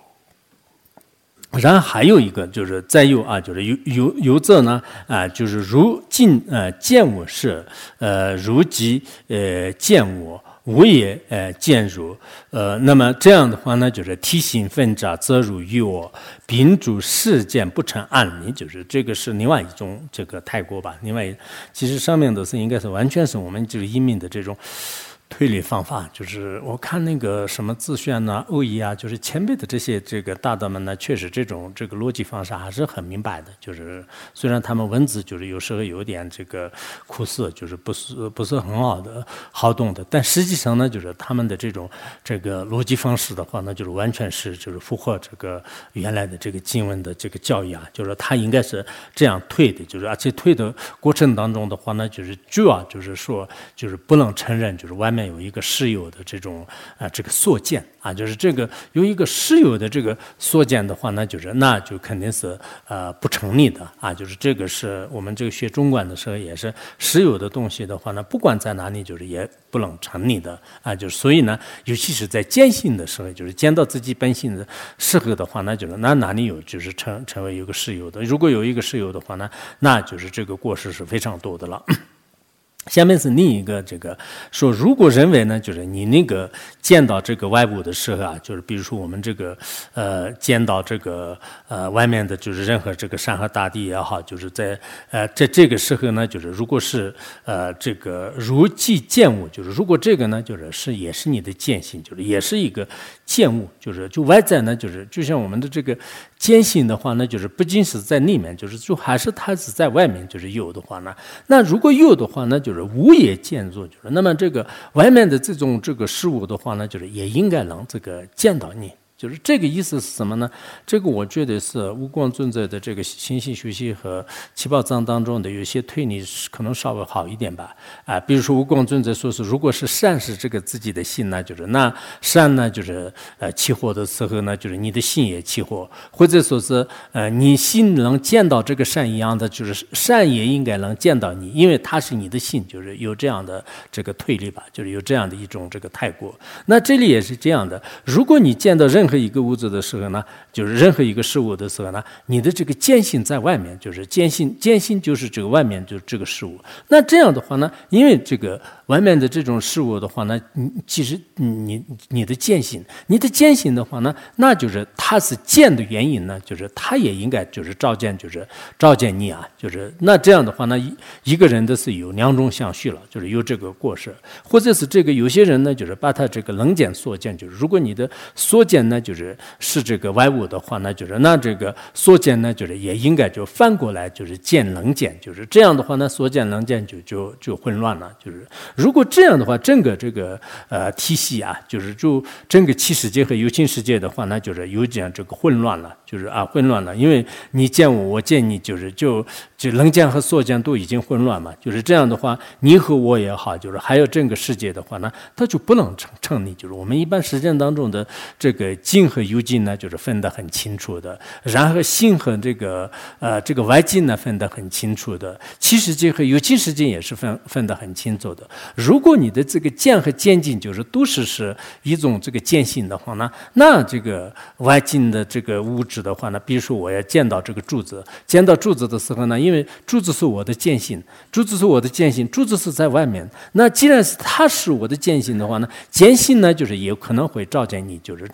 然后还有一个就是再有啊，就是有则呢就是如今见我是如即见我。无也见如那么这样的话呢，就是体性分者则如于我，秉主世见不成暗迷，就是这个是另外一种这个泰国吧。另外，其实上面的是应该是完全是我们就是移民的这种推理方法。就是我看那个什么自炫啊、欧仪啊，就是前辈的这些这个大德们呢，确实这种这个逻辑方式还是很明白的。就是虽然他们文字就是有时候有点这个苦涩，就是不是很好懂的，但实际上呢，就是他们的这种这个逻辑方式的话呢，就是完全是就是符合这个原来的这个经文的这个教义啊，就是他应该是这样推的，就是而且推的过程当中的话呢，就是主要就是说就是不能承认就是外面有一个实有的这种这个所见啊，就是这个有一个实有的这个所见的话呢，就是那就肯定是不成立的啊，就是这个是我们这个学中观的时候也是实有的东西的话呢，不管在哪里就是也不能成立的啊，就是所以呢，尤其是在见性的时候，就是见到自己本性的时候的话呢，就是那哪里有就是成为一个实有的，如果有一个实有的话呢，那就是这个过失是非常多的了。下面是另一个这个说，如果认为呢，就是你那个见到这个外部的时候啊，就是比如说我们这个见到这个外面的就是任何这个山河大地也好，就是在这个时候呢，就是如果是这个如即见物，就是如果这个呢就是也是你的见性，就是也是一个见物，就外在呢就是就像我们的这个见性的话呢，就是不仅是在里面，就还是它是在外面就是有的话呢，那如果有的话呢，就是无也见作，就是那么这个外面的这种这个事物的话呢，就是也应该能这个见到你。就是这个意思是什么呢？这个我觉得是无光尊者的这个心性学习和七宝藏当中的有些推理可能稍微好一点吧。比如说无光尊者说是，如果是善是这个自己的心呢，就是那善呢就是起火的时候呢，就是你的心也起火，或者说是你心能见到这个善一样的，就是善也应该能见到你，因为它是你的心，就是有这样的这个推理吧，就是有这样的一种这个泰国。那这里也是这样的，如果你见到任何一个物质的时候呢，就是任何一个事物的时候呢，你的这个见性在外面，就是见性就是这个外面就是这个事物。那这样的话呢，因为这个外面的这种事物的话呢，其实你的见性的话呢，那就是它是见的原因呢，就是它也应该就是照见你啊，就是那这样的话呢，一个人的是有两种相续了，就是有这个过失，或者是这个有些人呢，就是把他这个能见所见，就是如果你的所见呢是这个外物的话呢，就是那这个所见呢，就是也应该就翻过来就是见能见，就是这样的话呢，所见能见就混乱了。就是如果这样的话，整个这个体系啊，就是就整个气世界和有情世界的话呢，就是有点这个混乱了，就是混乱了，因为你见我，我见你，就能见和所见都已经混乱嘛，就是这样的话，你和我也好，就是还有整个世界的话呢，它就不能成立。就是我们一般实践当中的这个境和有境呢，就是分得很清楚的，然后心和这个外境呢分得很清楚的，气世界和有情世界也是分得很清楚的。如果你的这个见和见境就是都是一种这个见性的话呢，那这个外境的这个物质的话呢，比如说我要见到这个柱子，见到柱子的时候呢，因为柱子是我的见性，柱子是在外面，那既然是它是我的见性的话呢，见性呢就是也可能会照见你，就是这样的话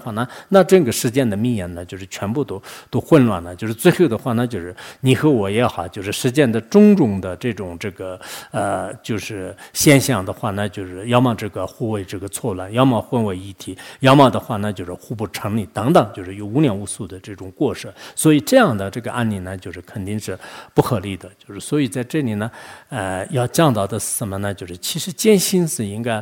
话呢，那整个事件的密言呢，就是全部都混乱了。就是最后的话呢，就是你和我也好，就是事件的种种的这个就是现象的话呢，就是要么这个互为这个错乱，要么混为一体，要么的话呢，就是互不成立等等，就是有无量无数的这种过失。所以这样的这个案例呢，就是肯定是不合理的。就是所以在这里呢，要讲到的是什么呢？就是其实见性是应该，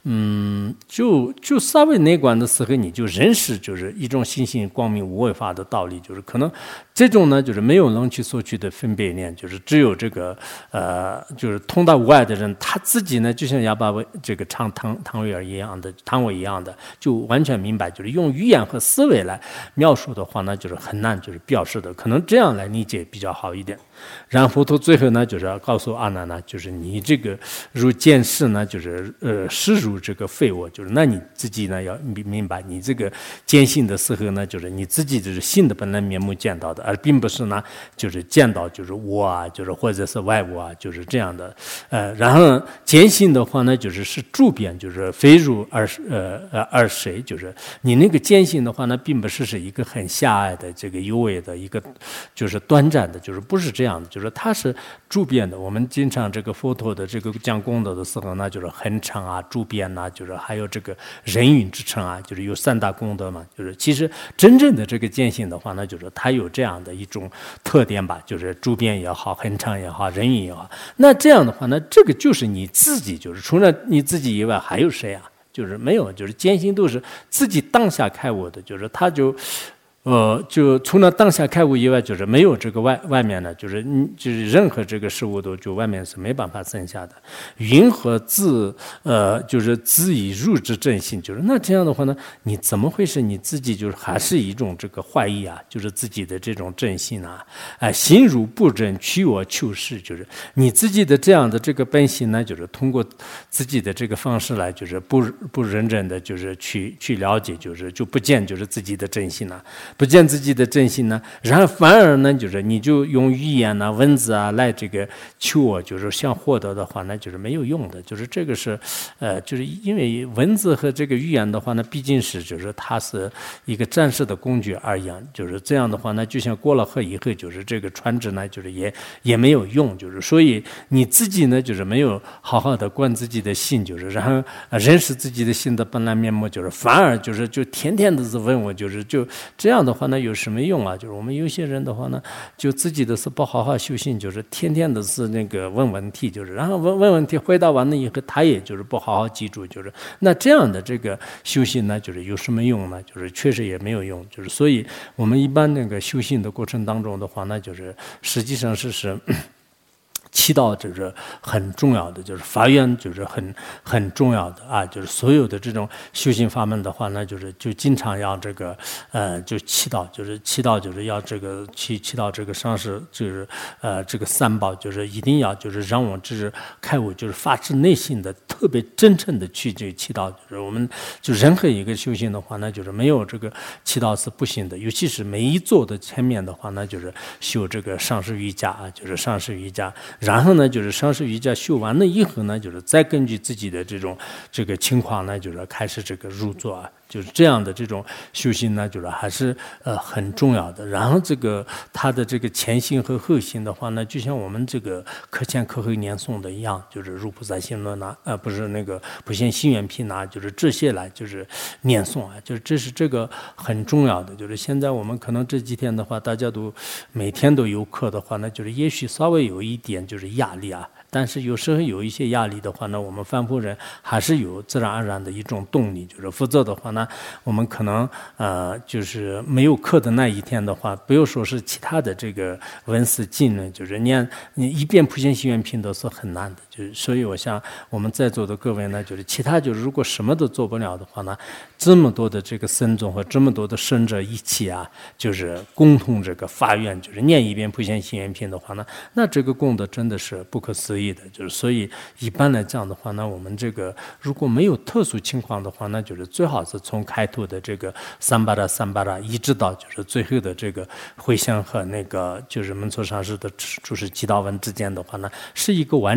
就稍微内观的时候，你就认识就是一种心性光明无为法的道理。就是可能这种呢，就是没有能去索取的分别念，就是只有这个就是通达无碍的人，他自己呢，就像哑巴这个唱汤唯儿一样的，汤唯一样的，就完全明白。就是用语言和思维来描述的话呢，就是很难就是表示的，可能这样来理解比较好一点。然后佛陀最后呢，就是要告诉阿难呢，就是你这个如见识呢，就是实如这个非我，就是那你自己呢要明白，你这个见性的时候呢，就是你自己就是性的本来面目见到的，而并不是呢就是见到就是我啊，就是或者是外我啊，就是这样的。然后见性的话呢，是主边，就是非如而谁，就是你那个见性的话呢，并不是一个很狭隘的这个有为的一个就是短暂的，就是不是这样的，就是它是主边的。我们经常这个佛陀的这个讲功德的时候呢，就是恒常啊、主边呐，就是还有这个人云之称啊，就是有三大功德嘛。就是其实真正的这个见性的话呢，就是它有这样的一种特点吧，就是主边也好、恒常也好、人云也好。那这样的话呢，这个就是你自己，就是除了你自己以外，还有谁啊？就是没有，就是见性都是自己当下开悟的，就是他就除了当下开悟以外，就是没有这个外面的，就是任何这个事物都就外面是没办法生下的。云和就是自以入之正性，就是那这样的话呢，你怎么会是你自己就是还是一种这个怀疑啊？就是自己的这种正性啊，心如不真，取我求是，就是你自己的这样的这个本性呢，就是通过自己的这个方式来，就是不认真的，就是去了解，就不见就是自己的真性啊。不见自己的真心呢，然后反而呢，就是你就用语言啊、文字啊来这个求我，就是想获得的话呢，就是没有用的。就是这个是，就是因为文字和这个语言的话呢，毕竟是就是它是一个战士的工具而言，就是这样的话呢，就像过了河以后，就是这个船只呢，就是也没有用，就是所以你自己呢，就是没有好好的观自己的心，就是然后认识自己的心的本来面目，就是反而就天天的是问我，就这样的话呢，有什么用啊？就是我们有些人的话呢，就自己的是不好好修行，就是天天的是那个问问题，就是然后问问题，回答完了以后，他也就是不好好记住，就是那这样的这个修行呢，就是有什么用呢？就是确实也没有用，就是所以我们一般那个修行的过程当中的话呢，就是实际上是。祈祷就是很重要的，就是发愿就是很重要的啊，就是所有的这种修行法门的话呢，就经常要这个就祈祷，就是要这个祈祷这个上师，就是这个三宝，就是一定要就是让我就是开悟，就是发自内心的特别真诚的去这祈祷，就是我们就任何一个修行的话呢，就是没有这个祈祷是不行的，尤其是每一座的前面的话呢，就是修这个上师瑜伽啊，就是上师瑜伽。然后呢，就是上师瑜伽修完了以后呢，就是再根据自己的这个情况呢，就是开始这个入座啊，就是这样的这种修行呢，就是还是很重要的。然后这个它的这个前行和后行的话呢，就像我们这个课前课后念诵的一样，就是入菩萨行论呐，不是那个普贤行愿品呐，就是这些来就是念诵啊，就是这是这个很重要的。就是现在我们可能这几天的话，大家都每天都有课的话呢，就是也许稍微有一点就是压力啊。但是有时候有一些压力的话呢，我们凡夫人还是有自然而然的一种动力，就是否则的话呢，我们可能就是没有课的那一天的话，不要说是其他的这个文思经论，就是你一遍普贤行愿品都是很难的。就是所以我想我们在座的各位呢，就是其他就是如果什么都做不了的话呢，这么多的这个僧众和这么多的圣者一起啊，就是共同这个发愿，就是念一遍普贤行愿品的话呢，那这个功德真的是不可思议的。就是所以一般来讲的话呢，我们这个如果没有特殊情况的话呢，就是最好是从开头的这个三巴拉一直到就是最后的这个回向和那个就是门措上师的就是祈祷文之间的话呢，是一个完整的这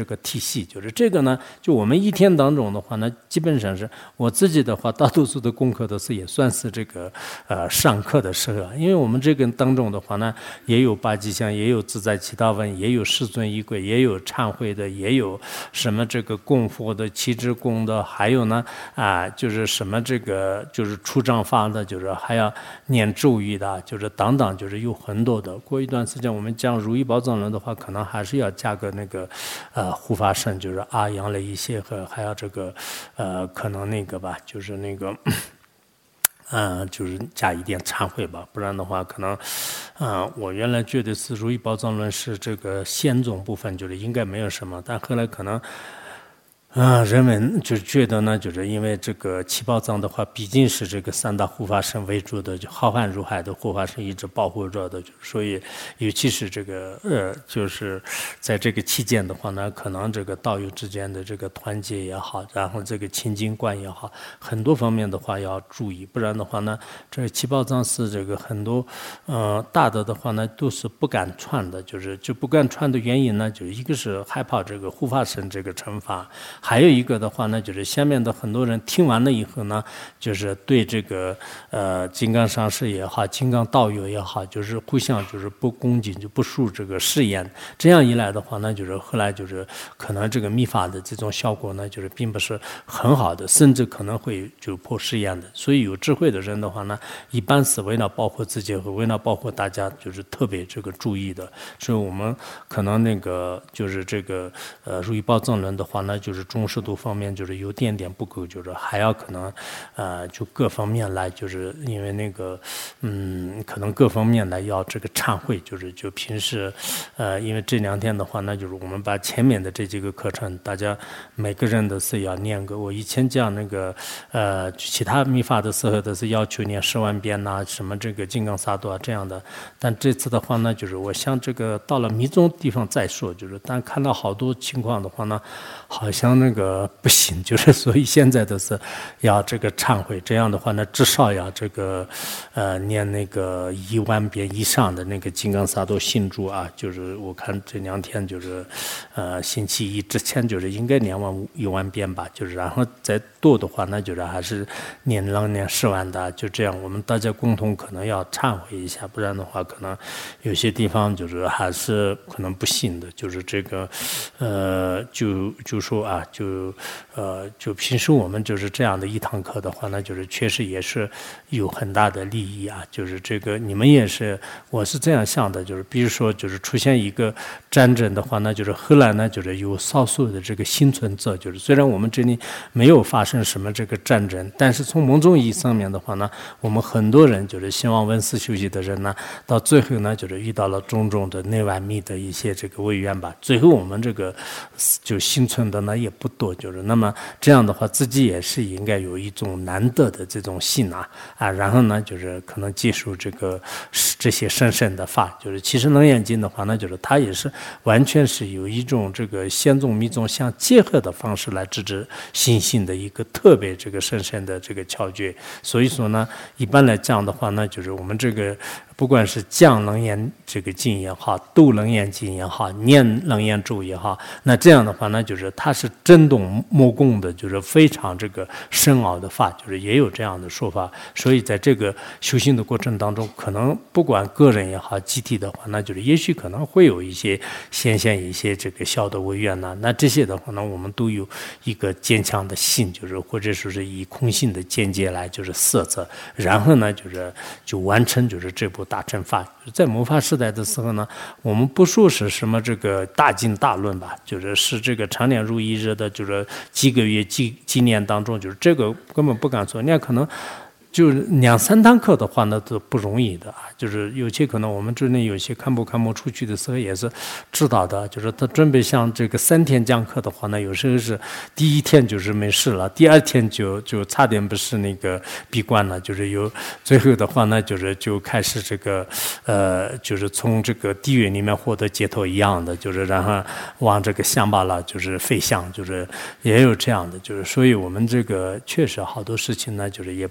这个体系。就是这个呢，就我们一天当中的话呢，基本上是我自己的话，大多数的功课都是也算是这个上课的时候，因为我们这个当中的话呢，也有八吉祥，也有自在祈祷文，也有世尊仪轨，也有忏悔的，也有什么这个供佛的、七支供的，还有呢就是什么这个就是出障法的，就是还要念咒语的，就是等等，就是有很多的。过一段时间我们讲如意宝藏论的话，可能还是要加个那个护法神，就是阿扬了一些和还要这个可能那个吧，就是那个就是加一点忏悔吧，不然的话可能我原来觉得是如意宝藏论是这个仙宗部分，就是应该没有什么，但后来可能人们就觉得呢，就是因为这个七宝藏的话，毕竟是这个三大护法神为主的，就浩瀚如海的护法神一直保护着的，所以尤其是这个就是在这个期间的话呢，可能这个道友之间的这个团结也好，然后这个亲近观也好，很多方面的话要注意，不然的话呢，这七宝藏是这个很多大的话呢都是不敢传的，就不敢传的原因呢，就是一个是害怕这个护法神这个惩罚。还有一个的话呢，就是下面的很多人听完了以后呢，就是对这个金刚上师也好，金刚道友也好，就是互相就是不恭敬，就不恕这个誓言。这样一来的话呢，就是后来就是可能这个密法的这种效果呢，就是并不是很好的，甚至可能会就破誓言的。所以有智慧的人的话呢，一般是为了保护自己和为了保护大家，就是特别这个注意的。所以我们可能那个就是这个如意宝藏论的话呢，就是忠实度方面就是有点不够，就是还要可能就各方面来，就是因为那个可能各方面来要这个忏悔，就平时因为这2天的话呢，就是我们把前面的这几个课程，大家每个人都是要念个。我以前讲那个其他密法的时候都是要求念10万遍呐，什么这个金刚萨埵这样的，但这次的话呢，就是我想这个到了密宗地方再说，就是但看到好多情况的话呢，好像那个不行，就是所以现在都是要这个忏悔，这样的话呢，至少要这个念那个1万遍以上的那个金刚萨埵心咒啊，就是我看这2天就是星期一之前就是应该念完1万遍吧，就是然后再多的话，那就是还是念10万的，就这样，我们大家共同可能要忏悔一下，不然的话，可能有些地方就是还是可能不行的，就是这个就说啊，就平时我们就是这样的一堂课的话呢，就是确实也是有很大的利益啊，就是这个你们也是，我是这样想的，就是比如说就是出现一个战争的话呢，就是后来呢就是有少数的这个幸存者，就是虽然我们这里没有发生什么这个战争，但是从某种意义上面的话呢，我们很多人就是希望闻思修习的人呢，到最后呢就是遇到了种种的内外密的一些这个违缘吧，最后我们这个就幸存的呢也不多，就是那么这样的话，自己也是应该有一种难得的这种信啊，然后呢就是可能接受这些神圣的法，就是其实楞严经的话呢，就是它也是完全是有一种这个仙宗密宗相结合的方式来支持心性的一个特别这个神圣的这个窍诀。所以说呢，一般来讲的话呢，就是我们这个不管是讲楞严这个经也好，读楞严经也好，念楞严咒也好，那这样的话呢，就是它是震动莫共的，就是非常这个深奥的法，就是也有这样的说法。所以在这个修行的过程当中，可能不管个人也好，集体的话，那就是也许可能会有一些显现一些这个小的违缘呐，那这些的话呢，我们都有一个坚强的心，就是或者说是以空性的见解来就是摄着，然后呢就完成就是这部大乘法。在末法时代的时候呢，我们不说是什么这个大经大论吧，是这个常年如一日的，就是几个月几年当中，就是这个根本不敢说，人家可能就是2、3堂课的话呢都不容易的啊，就是有些可能我们这里有些看不出去的时候也是知道的，就是他准备像这个3天讲课的话呢，有时候是第1天就是没事了，第2天就差点不是那个闭关了，就是最后的话呢，就开始这个就是从这个地狱里面获得解脱一样的，就是然后往这个香巴拉就是飞翔，就是也有这样的，就是所以我们这个确实好多事情呢，就是也不容易。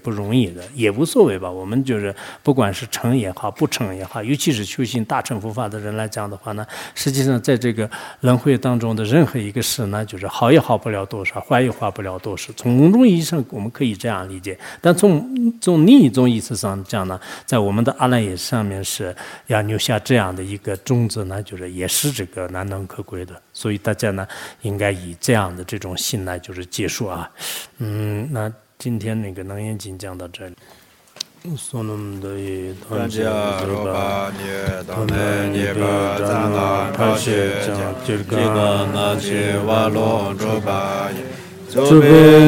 的，也无所谓吧。我们就是不管是成也好，不成也好，尤其是修行大乘佛法的人来讲的话呢，实际上在这个轮回当中的任何一个事呢，就是好也好不了多少，坏也坏不了多少。从某种意义上，我们可以这样理解，但从另一种意思上讲呢，在我们的阿赖耶上面是要留下这样的一个种子呢，就是也是这个难能可贵的。所以大家呢，应该以这样的这种心来就是结束啊。那今天那个《楞严经》讲到这里。所能得以团结如巴涅当内涅巴赞那他学讲这个那些瓦罗周巴耶。